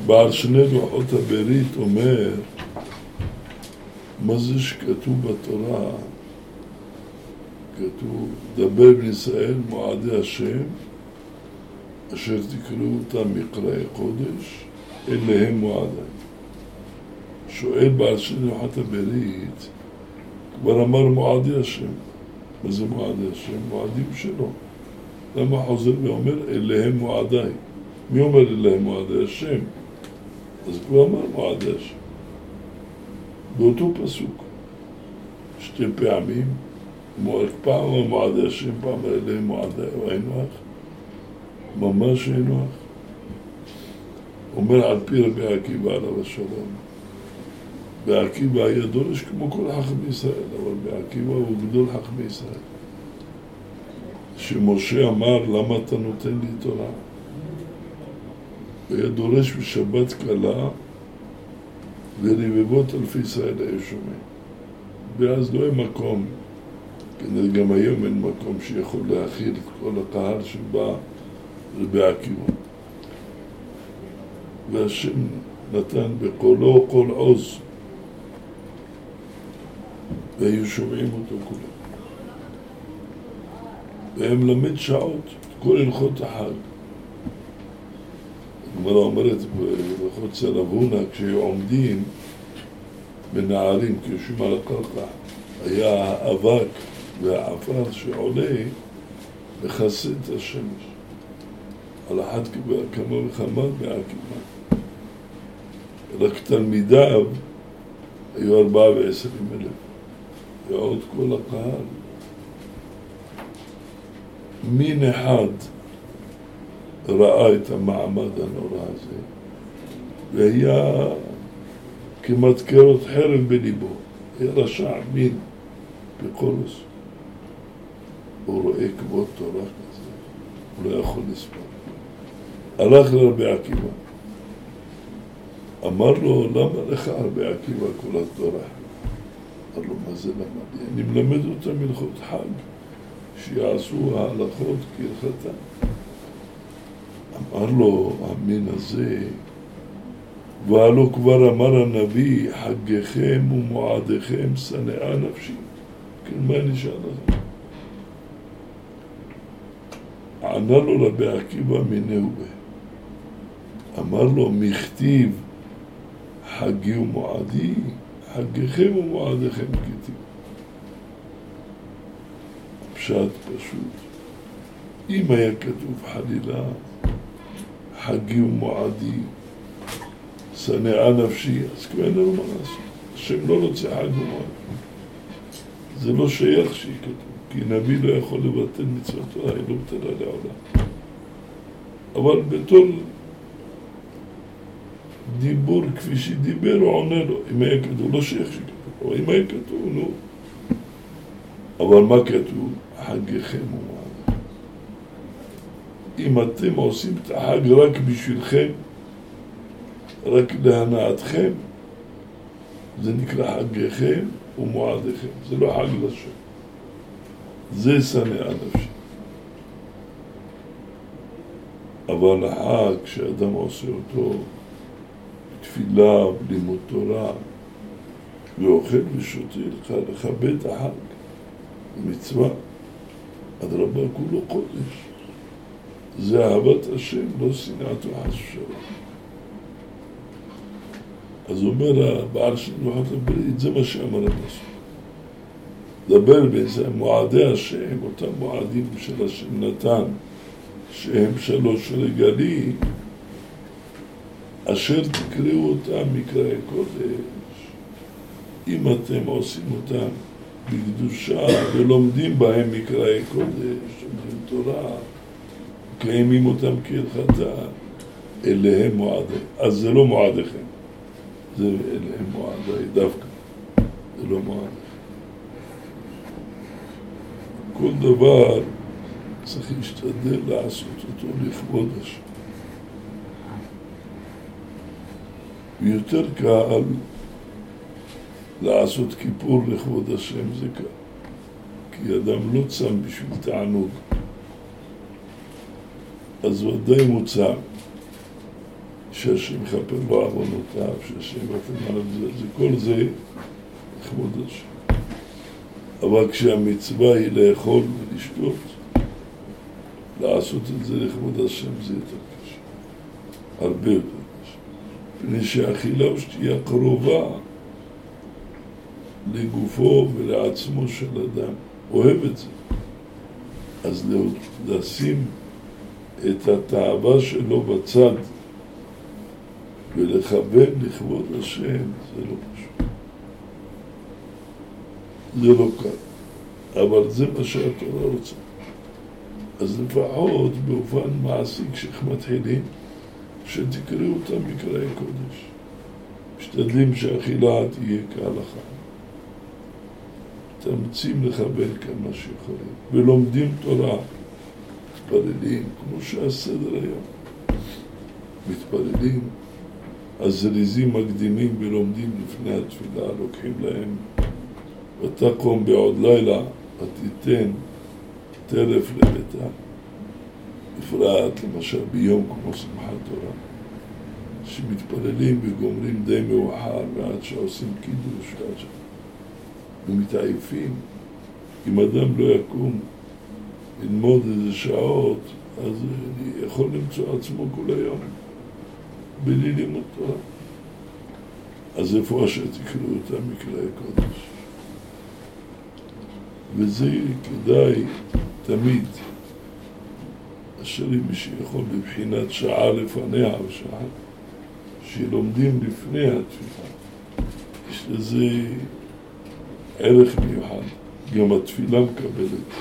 בעל שני לוחות הברית אומר, מה זה שכתוב בתורה? כתוב, דבר בני ישראל מועדי השם, אשר תקראו אותם מקראי קודש, אלה הם מועדי. שואל בעל שני לוחות הברית, כבר אמר מועדי השם. מה זה מועדי השם? מועדים שלו. למה חוזר ואומר, אלה הם מועדי? מי אומר אלה הם מועדי השם? אז כבר אמר מועדי השם. באותו פסוק, שתי פעמים, פעם מועדי השם, פעם אלה הם מועדי, או אינוח, ממש אינוח. אומר על פי רבי עקיבא עליו השלום, בעקיבא היה דורש כמו כל חכמי ישראל, אבל בעקיבא הוא גדול חכמי ישראל. שמשה אמר, למה אתה נותן לי תורה? הוא היה דורש בשבת קלה, ורבבות אלפי ישראל היו שומעים. ואז לא היה מקום, כנראה גם היום אין מקום שיכול להכיל את כל הקהל שבא בעקיבא. והשם נתן בקולו כל עוז, והיו שומעים אותו כולם. והם למד שעות, כל הלכות החג. הגמרא אומרת בהלכות רב הונא, כשהיו עומדים בנערים, כשיושבים על הקרקע, היה האבק והעפר שעולה מכסה את השמש. על אחת כמה וכמה בעקיבא. רק תלמידיו היו 24,000. ועוד כל הקהל. מין אחד ראה את המעמד הנורא הזה, והיה כמעט קרות חרב בליבו. היה רשע מין בקולוס. הוא רואה כבוד תורה כזה, הוא לא יכול לספור. הלך לרבי עקיבא. אמר לו, למה לך רבי עקיבא כל התורה? אמר לו, מה זה למד? אני מלמד אותם הלכות חג, שיעשו ההלכות כהלכתם. אמר לו, המין הזה, והלא כבר אמר הנביא, חגיכם ומועדיכם שנאה נפשי. כן, מה נשאל לכם? ענה לו רבי עקיבא מינהו בה. אמר לו, מכתיב חגי ומועדי, חגיכם ומועדיכם כתיב. פשט פשוט. אם היה כתוב חלילה, חגי ומועדי, שנאה נפשי, אז כבר אין לנו מה לעשות. השם לא רוצה חג ומועד. זה לא שייך שהיא כתוב, כי נביא לא יכול לבטל מצוות תורה, היא לא בטלה לעולם. אבל בתור דיבור כפי שדיבר, הוא עונה לו. אם היה כתוב, לא שייך שכתוב, אבל אם היה כתוב, נו. אבל מה כתוב? חגיכם ומועד. אם אתם עושים את החג רק בשבילכם, רק להנאתכם, זה נקרא חגיכם ומועדיכם. זה לא חג לשם. זה שנאה נפשי. אבל החג, כשאדם עושה אותו, תפילה, לימוד תורה, ואוכל ושותה, לכבד את החג. מצווה, אדרבה כולו קודש. זה אהבת השם, לא שנאתו חס ושלום. אז אומר הבעל של לוחות הברית, זה מה שאמר הנשיא. דבר בזה, מועדי השם, אותם מועדים של השם נתן, שהם 3 רגלים, אשר תקראו אותם מקראי קודש. אם אתם עושים אותם בקדושה ולומדים בהם מקראי קודש, לומדים תורה, קיימים אותם כהלכתם, אליהם מועדי. אז זה לא מועדיכם, זה אליהם מועדי דווקא, זה לא מועדיכם. כל דבר צריך להשתדל לעשות אותו לכבוד השם. ויותר קל לעשות כיפור לכבוד השם, זה קל. כי אדם לא צם בשביל תענוג. אז ודאי מוצא שהשם יכפר לו עוונותיו, שהשם יבטל עליו זה כל זה לכבוד השם. אבל כשהמצווה היא לאכול ולשתות, לעשות את זה לכבוד השם זה יותר קשה, הרבה יותר קשה. פני שהאכילה ושתייה קרובה לגופו ולעצמו של אדם, אוהב את זה. אז לשים את התאווה שלו בצד ולכוון לכבוד השם, זה לא פשוט. זה לא קל, אבל זה מה שהתורה רוצה. אז לפחות באופן מעשי כשמתחילים, שתקראו אותם מקראי קודש. משתדלים שהאכילה תהיה כהלכה. תמצים לכוון כמה שיכולים, ולומדים תורה, מתפללים, כמו שהסדר היום. מתפללים, הזריזים מקדימים ולומדים לפני התפילה, לוקחים להם, ותקום בעוד לילה, ותיתן טרף לביתה. בפרט למשל ביום כמו שמחת תורה, שמתפללים וגומרים די מאוחר, ועד שעושים קידוש, ועד ומתעייפים. אם אדם לא יקום ללמוד איזה שעות, אז יכול למצוא עצמו כל היום בלי לימוד תורה. אז איפה שתקראו אותם מקראי קודש. וזה כדאי תמיד, אשר מי שיכול בבחינת שעה לפניה ושעה, שלומדים לפני התפילה. יש לזה ערך מיוחד, גם התפילה מקבלת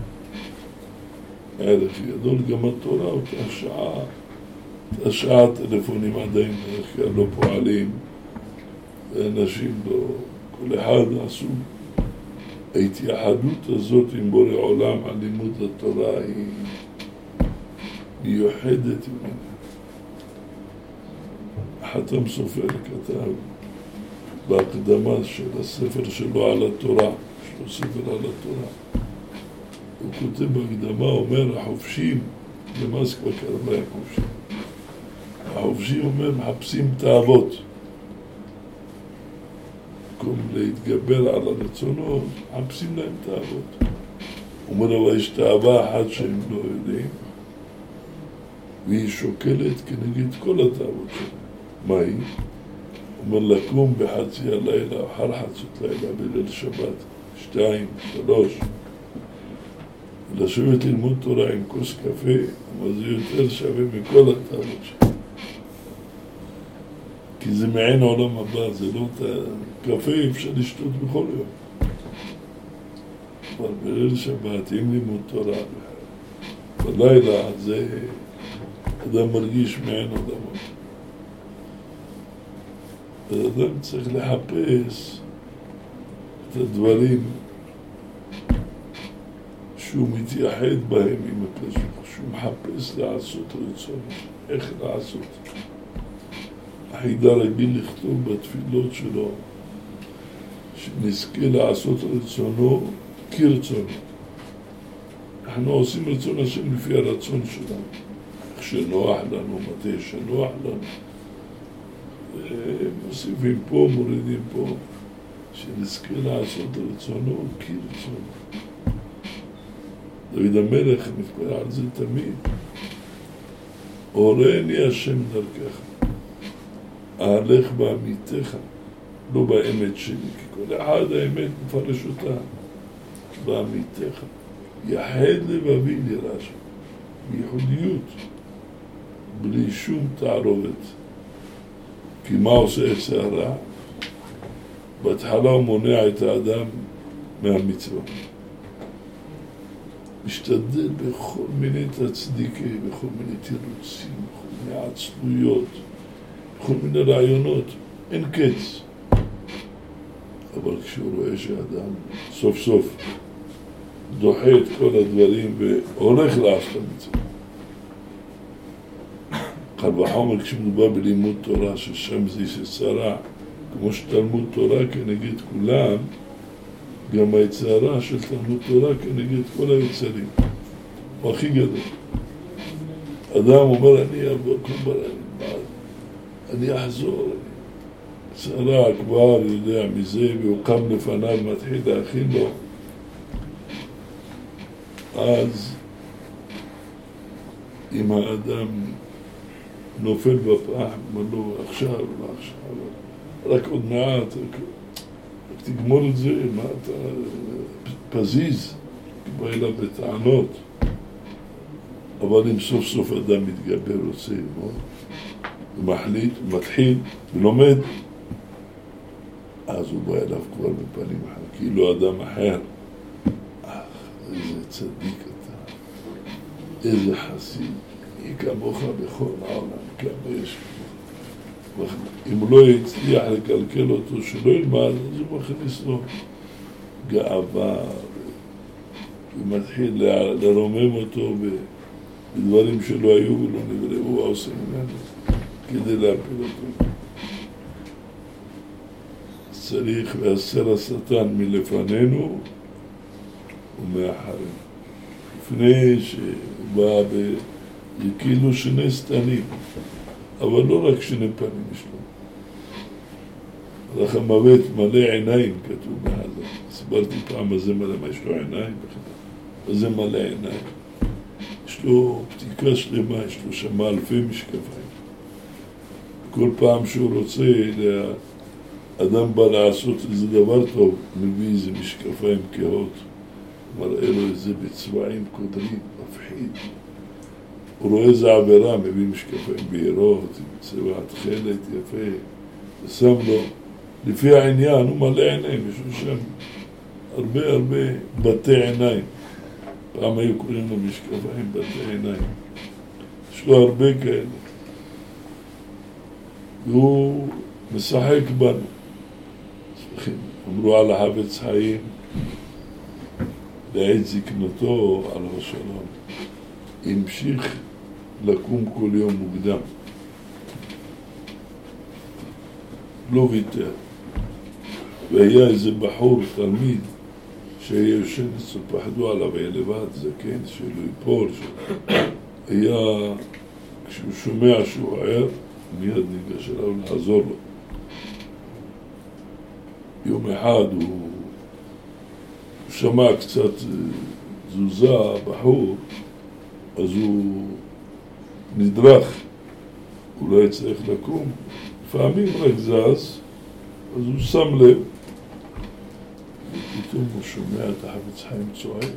ערך גדול, גם התורה אותה שעה, השעה הטלפונים עדיין לא פועלים, ואנשים לא, כל אחד עשו. ההתייחדות הזאת עם בורא עולם על לימוד התורה היא מיוחדת ממנה. חתם סופר כתב בהקדמה של הספר שלו על התורה, יש לו ספר על התורה. הוא כותב בהקדמה, אומר, החופשים, למאז כבר קרא להם חופשים. החופשים אומר, מחפשים תאוות. במקום להתגבר על הרצונות, מחפשים להם תאוות. הוא אומר, אבל יש תאווה אחת שהם לא יודעים, והיא שוקלת כנגד כל התאוות שלהם. מה היא? אומר לקום בחצי הלילה, אחר חצות לילה, בליל שבת, 2, 3, לשבת ללמוד תורה עם כוס קפה, אבל זה יותר שווה מכל התאוות שלהם. כי זה מעין העולם הבא, זה לא קפה, אפשר לשתות בכל יום. אבל בליל שבת, עם לימוד תורה, בלילה זה אדם מרגיש מעין עולמות. אדם צריך לחפש את הדברים שהוא מתייחד בהם עם הקדוש, שהוא מחפש לעשות רצון, איך לעשות. החידה רגיל לכתוב בתפילות שלו שנזכה לעשות רצונו כרצונו. אנחנו עושים רצון השם לפי הרצון שלנו, איך שנוח לנו, מתי שנוח לנו. מוסיפים פה, מורידים פה, שנזכה לעשות רצונו כרצונו. דוד המלך מתפלל על זה תמיד. הורני השם דרכך, אהלך באמיתך, לא באמת שלי, כי כל אחד האמת מפרש אותה, באמיתך. יחד לבבי לרשע, בייחודיות, בלי שום תערובת. כי מה עושה את שערה? בהתחלה הוא מונע את האדם מהמצווה. משתדל בכל מיני תצדיקי, בכל מיני תירוצים, בכל מיני עצלויות, בכל מיני רעיונות, אין קץ. אבל כשהוא רואה שאדם סוף סוף דוחה את כל הדברים והולך לעשות המצווה. קל וחומר כשמדובר בלימוד תורה ששם זה יצרה, כמו שתלמוד תורה כנגד כולם, גם היצרה של תלמוד תורה כנגד כל היצרים. הוא הכי גדול. אדם אומר, אני אעבור כל ברעי, אני אחזור, צרה כבר יודע מזה, והוא קם לפניו, מתחיל להכין לו. אז אם האדם נופל בפח, אומר לו, עכשיו, לא עכשיו, רק עוד מעט, רק תגמור את זה, מה אתה פזיז, בא אליו בטענות. אבל אם סוף סוף אדם מתגבר, רוצה ללמוד, הוא מחליט, הוא מתחיל, ולומד, אז הוא בא אליו כבר בפנים אחר, כאילו אדם אחר. איזה צדיק אתה, איזה חסיד, מי כמוך בכל העולם, כמה יש כמוך. אם הוא לא יצליח לקלקל אותו, שלא ילמד, אז הוא מכניס לו גאווה, ומתחיל לרומם אותו בדברים שלא היו ולא נבראו, הוא עושה ממנו כדי להפיל אותו. צריך להסר השטן מלפנינו ומאחרינו. לפני שבא זה כאילו שני שטנים, אבל לא רק שני פנים יש לו. הלך המוות מלא עיניים, כתוב מהזה. הסברתי פעם מה זה מלא, מה יש לו עיניים? מה זה מלא עיניים? יש לו פתיקה שלמה, יש לו שם אלפי משקפיים. כל פעם שהוא רוצה, אדם בא לעשות איזה דבר טוב, מביא איזה משקפיים כהות, מראה לו איזה בצבעים קודרים, מפחיד. הוא רואה איזה עבירה, מביא משקפיים בהירות, עם צבע תכלת יפה, ושם לו, לפי העניין, הוא מלא עיניים, יש לו שם הרבה בתי עיניים. פעם היו קוראים לו משקפיים בתי עיניים. יש לו הרבה כאלה. והוא משחק בנו. אמרו על החפץ חיים, לעת זקנתו, על השלום. המשיך לקום כל יום מוקדם. לא ויתר. והיה איזה בחור, תלמיד, שהיה יושן אצלו, פחדו עליו, היה לבד, זקן, שלא ייפול. היה, כשהוא שומע שהוא ער, מיד ניגש אליו לעזור לו. יום אחד הוא שמע קצת תזוזה, בחור, אז הוא נדרך, הוא לא יצטרך לקום. לפעמים רק זז, אז הוא שם לב, ופתאום הוא שומע את החפץ חיים צועק,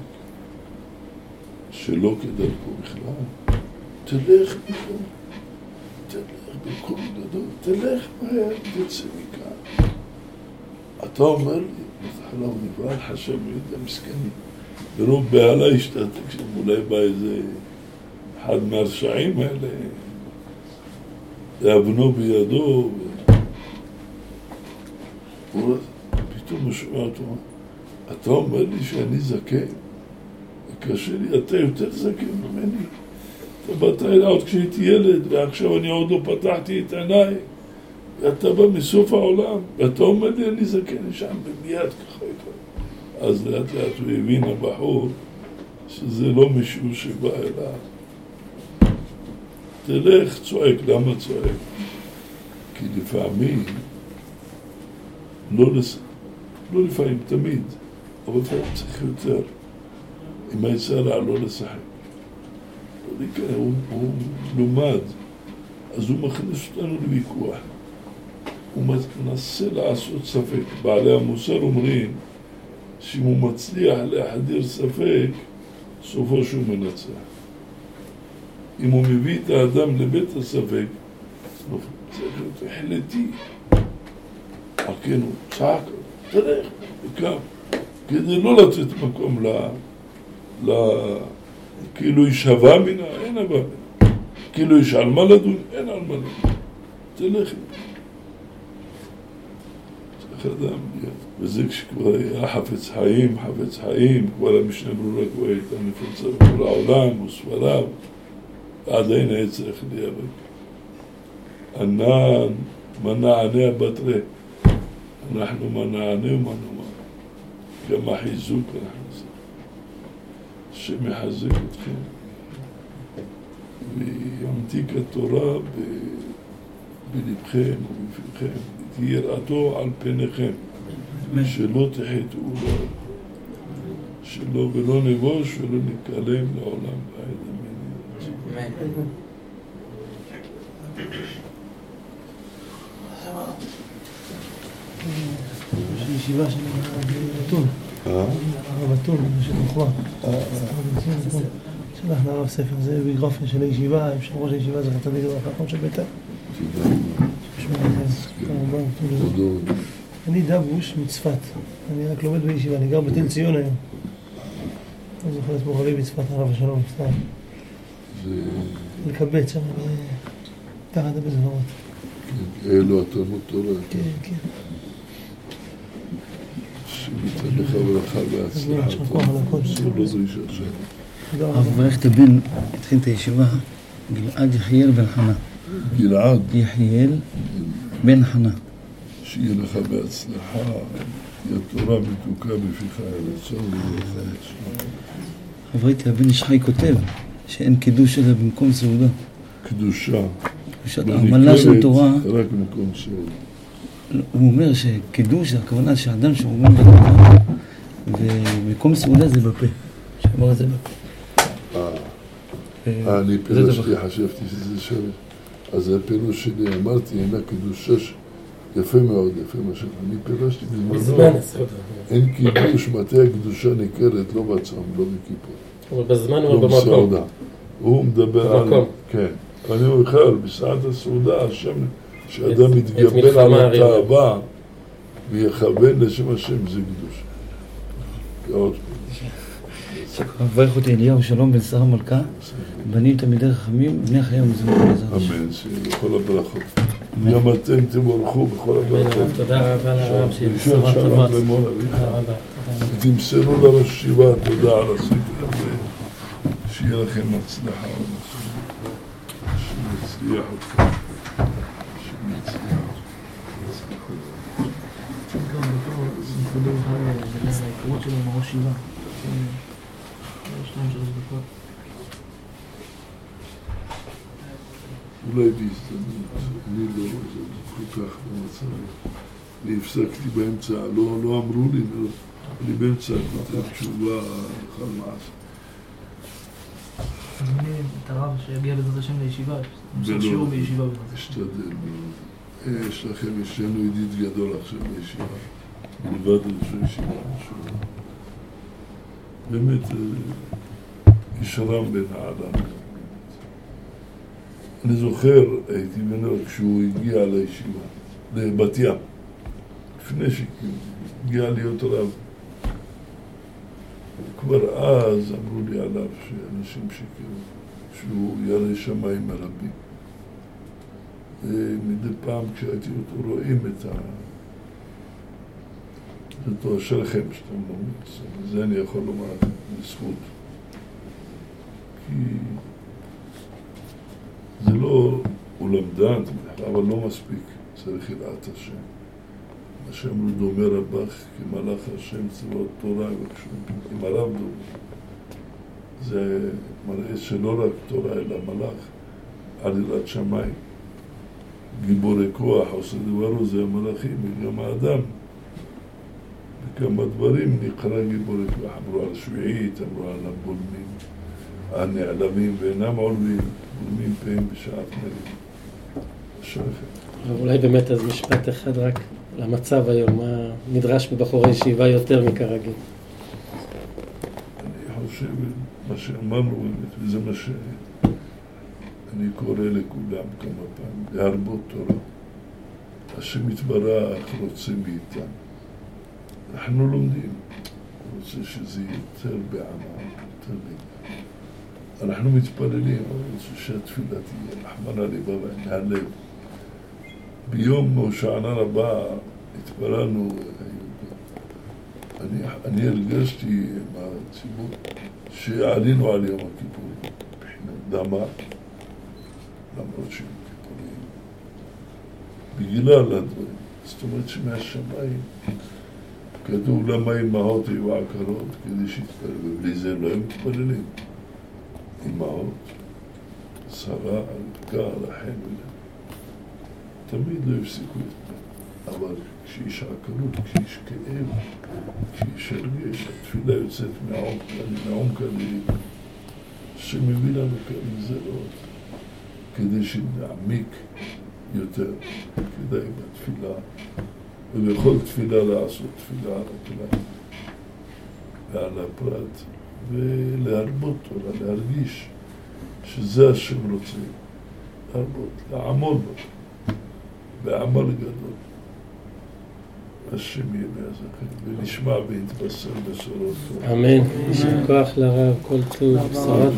שלא כדרכו בכלל. תלך מכאן, תלך בקול גדול, תלך מהר, תצא מכאן. אתה אומר לי, בתחלה הוא נברא על חשב, ידע מסכני. ורוב בעלה השתתק שם, אולי בא איזה אחד מהרשעים האלה, להבנו בידו, פתאום הוא שומע אותו, אתה אומר לי שאני זקן, וקשה לי, אתה יותר זקן ממני. אתה באת אליי עוד כשהייתי ילד, ועכשיו אני עוד לא פתחתי את עיניי, ואתה בא מסוף העולם, ואתה אומר לי אני זקן שם, ומיד ככה איתו. אז לאט לאט הוא הבין הבחור, שזה לא מישהו שבא אליו. תלך, צועק, למה צועק? כי לפעמים, לא לפעמים, תמיד, אבל לפעמים צריך יותר. אם היצרה לא לשחק. הוא לומד, אז הוא מכניס אותנו לוויכוח. הוא מנסה לעשות ספק. בעלי המוסר אומרים שאם הוא מצליח להחדיר ספק, סופו שהוא מנצח. אם הוא מביא את האדם לבית הספק, צריך להיות החלטי. כן, הוא צעק, תלך, וקם, כדי לא לתת מקום כאילו יש הווה מינה, אין הווה מינה. כאילו יש על מה לדון, אין על מה לדון. תלך. צריך אדם, וזה כשכבר היה חפץ חיים, כבר המשנה ברורה כבר הייתה נפוצה בכל העולם, וספריו, ועדיין היה צריך להיאבק. ענן, מנענה הבטרי, אנחנו מנענה ומנענה. גם החיזוק אנחנו עושים. שמחזק אתכם וימתיק התורה בלבכם ובפיכם, תהיה יראתו על פניכם, שלא תחטאו לו, שלא ולא נבוש ולא נתעלם לעולם ועד אמן. יש ישיבה של הרב אתון, של מחווה. שלח לרב ספר, זה ביוגרפיה של הישיבה, יושב ראש הישיבה זה צדיק לברכה של ביתר. אני דבוש מצפת, אני רק לומד בישיבה, אני גר בתל ציון היום. אני זוכר את מורלי בצפת, הרב השלום, סתם. לקבץ שם, תחת הבזברות. אלו התלמוד תורה. כן, כן. שמצד לך ולך והצלחה. אסור לו דרישה שם. הרב ברך הבן התחיל את הישיבה, גלעד יחיאל בן חנה. גלעד יחיאל בן חנה. שיהיה לך בהצלחה, התורה מתוקה בפיך הרצון ולך. ראיתי הבן איש חי כותב שאין קידוש אלא במקום סעודה. קדושה. העמלה של תורה, רק במקום סעודה. הוא אומר שקידוש זה הכוונה שאדם שאומר בתורה ומקום סעודה זה בפה. שאמר את זה בפה. אני פירשתי, חשבתי שזה שווה. אז זה הפירוש שלי, אמרתי, אינה קדושה יפה מאוד, יפה מה שאני פירשתי בזמנו. אין קידוש, מתי הקדושה ניכרת, לא בצום, לא בכיפור. אבל בזמן הוא במקום. הוא מדבר על... כן. אני אומר בכלל, בשעת הסעודה, השם, שאדם יתגבר על התאווה ויכוון לשם השם, זה קדוש. עוד ברך אותי אליהו שלום בן שר המלכה, בנים תלמידי חכמים, בני חיי ומזמור בעזרת השם. אמן, שיהיה לכל הברכות. גם אתם תבורכו בכל הברכות. תודה רבה לרב, שיהיה בשורה טובה. תמסרו לראש ישיבה, תודה על הספר הזה, שיהיה לכם הצלחה, שיצליח אתכם, שיצליח גם בתור, זה מדבר לך על ההיכרות שלו עם הראש ישיבה. 2-3 דקות. אולי בהזדמנות, אני לא כל כך במצב. אני הפסקתי באמצע, לא אמרו לי, אני באמצע כותב תשובה אחר מעשה. אז אני את הרב שיגיע בעזרת השם לישיבה, נעשה שיעור בישיבה. אשתדל מאוד. יש לכם, יש לנו ידיד גדול עכשיו בישיבה, מלבד ראשי ישיבה. באמת, איש רם בן האדם. אני זוכר, הייתי מנהל כשהוא הגיע לישיבה, לבת ים, לפני שהגיע להיות רב. כבר אז אמרו לי עליו שאנשים שכאילו, שהוא ירא שמיים הרבים. ומדי פעם כשהייתי אותו רואים את אותו שלכם שאתם לומדים, זה אני יכול לומר בזכות. כי זה לא, הוא למדן, אבל לא מספיק, צריך יראת השם. מה שאמרו דומה רבך, כמלאך השם צבאות תורה וקשור, עם הרב דומה. זה מראה שלא רק תורה אלא מלאך, על יראת שמיים. גיבורי כוח, עושה דברו, זה המלאכים וגם האדם. בכמה דברים נקרא גיבורי כוח, אמרו על שביעית, אמרו על הבולמים, הנעלמים ואינם עולמים, בולמים פעמים בשעת מרים. אולי באמת אז משפט אחד רק למצב היום, מה נדרש מבחורי ישיבה יותר מכרגיל? אני חושב, מה שאמרנו באמת, וזה מה שאני קורא לכולם כמה פעמים, להרבות תורה. השם יתברך רוצה מאיתנו. אנחנו לומדים, הוא רוצה שזה יותר בעמה, יותר בעמה. אנחנו מתפללים, הוא רוצה שהתפילה תהיה, רחמנא ליבא מהלב. ביום הושענא רבה התפללנו, אני הרגשתי עם הציבור שעלינו על יום הכיפורים, מבחינת דמה, למרות שהם כיפורים, בגלל הדברים. זאת אומרת שמהשמיים כתוב למה אמהות היו עקרות כדי שיתפללו, ובלי זה לא היו מתפללים. אמהות, שרה, רבקה, רחל, תמיד לא הפסיקו להתפלל. אבל כשיש עקרות, כשיש כאב, כשיש הרגש, התפילה יוצאת מעומק הלב, שמביא לנו כאן גזרות, כדי שנעמיק יותר, כדאי בתפילה, ובכל תפילה לעשות תפילה על הכלל ועל הפרט, ולהרבות אותה, להרגיש שזה השם רוצה, להרבות, לעמול בו, בעמל גדול. השם יהיה מהזכר, ונשמע והתבשר בשורות. אמן. יישר כוח לרב, כל טוב, בשורת